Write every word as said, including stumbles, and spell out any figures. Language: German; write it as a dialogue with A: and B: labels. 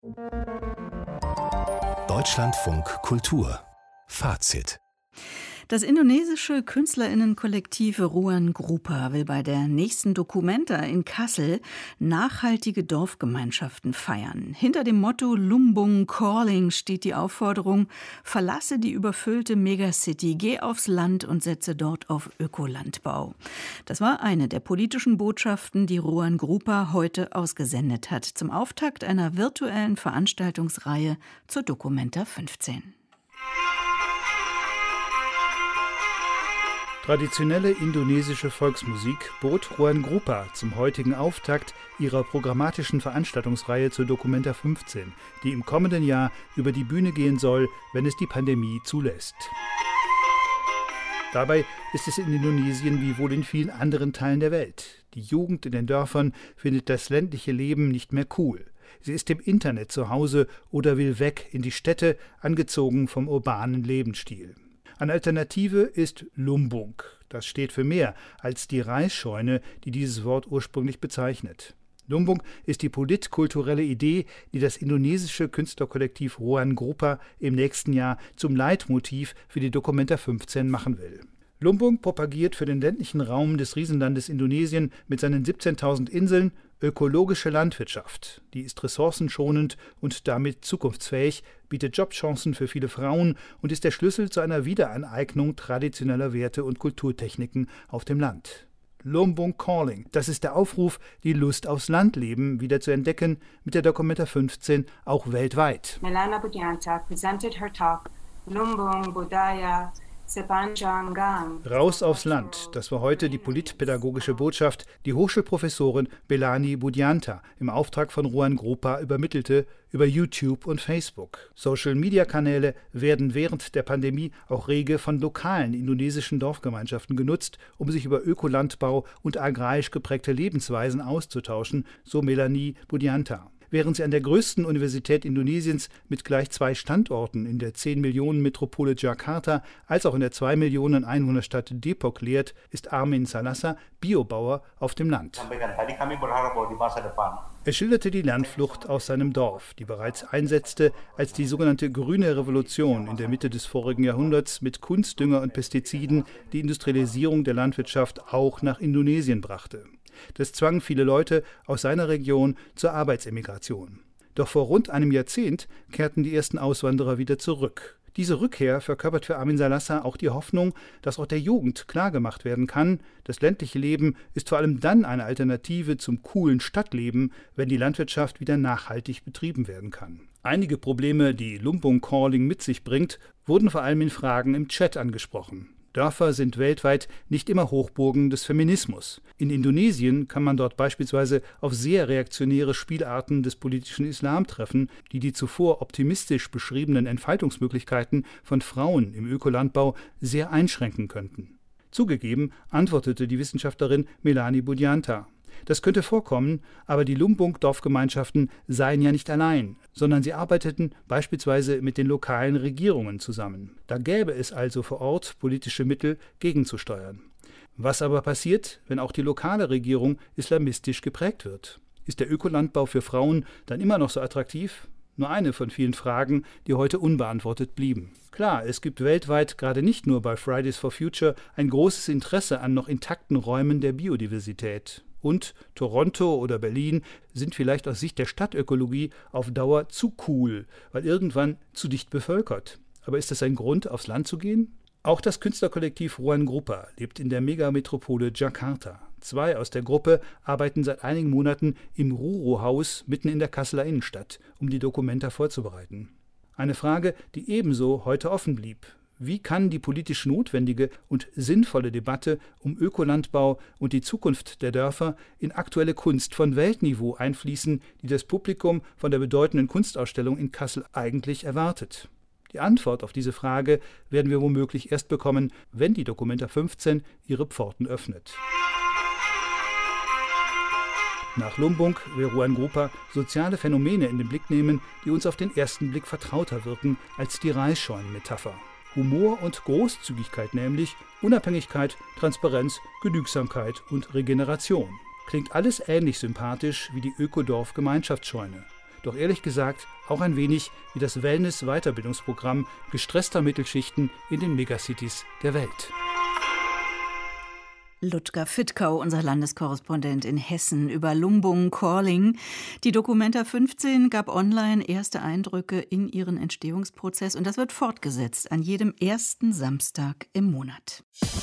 A: Deutschlandfunk Kultur Fazit.
B: Das indonesische KünstlerInnen-Kollektiv Ruang Grupa will bei der nächsten Documenta in Kassel nachhaltige Dorfgemeinschaften feiern. Hinter dem Motto Lumbung Calling steht die Aufforderung: Verlasse die überfüllte Megacity, geh aufs Land und setze dort auf Ökolandbau. Das war eine der politischen Botschaften, die Ruang Grupa heute ausgesendet hat, zum Auftakt einer virtuellen Veranstaltungsreihe zur Documenta fünfzehn.
C: Traditionelle indonesische Volksmusik bot Ruang Grupa zum heutigen Auftakt ihrer programmatischen Veranstaltungsreihe zur Documenta fünfzehn, die im kommenden Jahr über die Bühne gehen soll, wenn es die Pandemie zulässt. Dabei ist es in Indonesien wie wohl in vielen anderen Teilen der Welt. Die Jugend in den Dörfern findet das ländliche Leben nicht mehr cool. Sie ist im Internet zu Hause oder will weg in die Städte, angezogen vom urbanen Lebensstil. Eine Alternative ist Lumbung. Das steht für mehr als die Reisscheune, die dieses Wort ursprünglich bezeichnet. Lumbung ist die politkulturelle Idee, die das indonesische Künstlerkollektiv Ruang Grupa im nächsten Jahr zum Leitmotiv für die Documenta fünfzehn machen will. Lumbung propagiert für den ländlichen Raum des Riesenlandes Indonesien mit seinen siebzehntausend Inseln ökologische Landwirtschaft. Die ist ressourcenschonend und damit zukunftsfähig, bietet Jobchancen für viele Frauen und ist der Schlüssel zu einer Wiederaneignung traditioneller Werte und Kulturtechniken auf dem Land. Lumbung Calling, das ist der Aufruf, die Lust aufs Landleben wieder zu entdecken, mit der Documenta fünfzehn auch weltweit.
D: Melana Budianta presented her talk Lumbung Budaya Sepanjang.
C: Raus aufs Land, das war heute die politpädagogische Botschaft, die Hochschulprofessorin Melani Budianta im Auftrag von Ruang Grupa übermittelte über YouTube und Facebook. Social-Media-Kanäle werden während der Pandemie auch rege von lokalen indonesischen Dorfgemeinschaften genutzt, um sich über Ökolandbau und agrarisch geprägte Lebensweisen auszutauschen, so Melani Budianta. Während sie an der größten Universität Indonesiens mit gleich zwei Standorten in der zehn Millionen Metropole Jakarta als auch in der zwei Millionen Einwohnerstadt Depok lehrt, ist Armin Salassa Biobauer auf dem Land. Er schilderte die Landflucht aus seinem Dorf, die bereits einsetzte, als die sogenannte Grüne Revolution in der Mitte des vorigen Jahrhunderts mit Kunstdünger und Pestiziden die Industrialisierung der Landwirtschaft auch nach Indonesien brachte. Das zwang viele Leute aus seiner Region zur Arbeitsemigration. Doch vor rund einem Jahrzehnt kehrten die ersten Auswanderer wieder zurück. Diese Rückkehr verkörpert für Armin Salassa auch die Hoffnung, dass auch der Jugend klargemacht werden kann, das ländliche Leben ist vor allem dann eine Alternative zum coolen Stadtleben, wenn die Landwirtschaft wieder nachhaltig betrieben werden kann. Einige Probleme, die Lumbung Calling mit sich bringt, wurden vor allem in Fragen im Chat angesprochen. Dörfer sind weltweit nicht immer Hochburgen des Feminismus. In Indonesien kann man dort beispielsweise auf sehr reaktionäre Spielarten des politischen Islam treffen, die die zuvor optimistisch beschriebenen Entfaltungsmöglichkeiten von Frauen im Ökolandbau sehr einschränken könnten. Zugegeben, antwortete die Wissenschaftlerin Melani Budianta. Das könnte vorkommen, aber die Lumbung-Dorfgemeinschaften seien ja nicht allein, sondern sie arbeiteten beispielsweise mit den lokalen Regierungen zusammen. Da gäbe es also vor Ort politische Mittel, gegenzusteuern. Was aber passiert, wenn auch die lokale Regierung islamistisch geprägt wird? Ist der Ökolandbau für Frauen dann immer noch so attraktiv? Nur eine von vielen Fragen, die heute unbeantwortet blieben. Klar, es gibt weltweit, gerade nicht nur bei Fridays for Future, ein großes Interesse an noch intakten Räumen der Biodiversität. Und Toronto oder Berlin sind vielleicht aus Sicht der Stadtökologie auf Dauer zu cool, weil irgendwann zu dicht bevölkert. Aber ist das ein Grund, aufs Land zu gehen? Auch das Künstlerkollektiv Ruang Grupa lebt in der Megametropole Jakarta. Zwei aus der Gruppe arbeiten seit einigen Monaten im Ruru-Haus mitten in der Kasseler Innenstadt, um die Documenta vorzubereiten. Eine Frage, die ebenso heute offen blieb. Wie kann die politisch notwendige und sinnvolle Debatte um Ökolandbau und die Zukunft der Dörfer in aktuelle Kunst von Weltniveau einfließen, die das Publikum von der bedeutenden Kunstausstellung in Kassel eigentlich erwartet? Die Antwort auf diese Frage werden wir womöglich erst bekommen, wenn die Documenta fünfzehn ihre Pforten öffnet. Nach Lumbung will Ruang Grupa soziale Phänomene in den Blick nehmen, die uns auf den ersten Blick vertrauter wirken als die Reisscheuen-Metapher. Humor und Großzügigkeit nämlich, Unabhängigkeit, Transparenz, Genügsamkeit und Regeneration. Klingt alles ähnlich sympathisch wie die Ökodorf-Gemeinschaftsscheune. doch ehrlich gesagt auch ein wenig wie das Wellness-Weiterbildungsprogramm gestresster Mittelschichten in den Megacities der Welt.
B: Ludger Fittkau, unser Landeskorrespondent in Hessen, über Lumbung Calling. Die Documenta fünfzehn gab online erste Eindrücke in ihren Entstehungsprozess und das wird fortgesetzt an jedem ersten Samstag im Monat.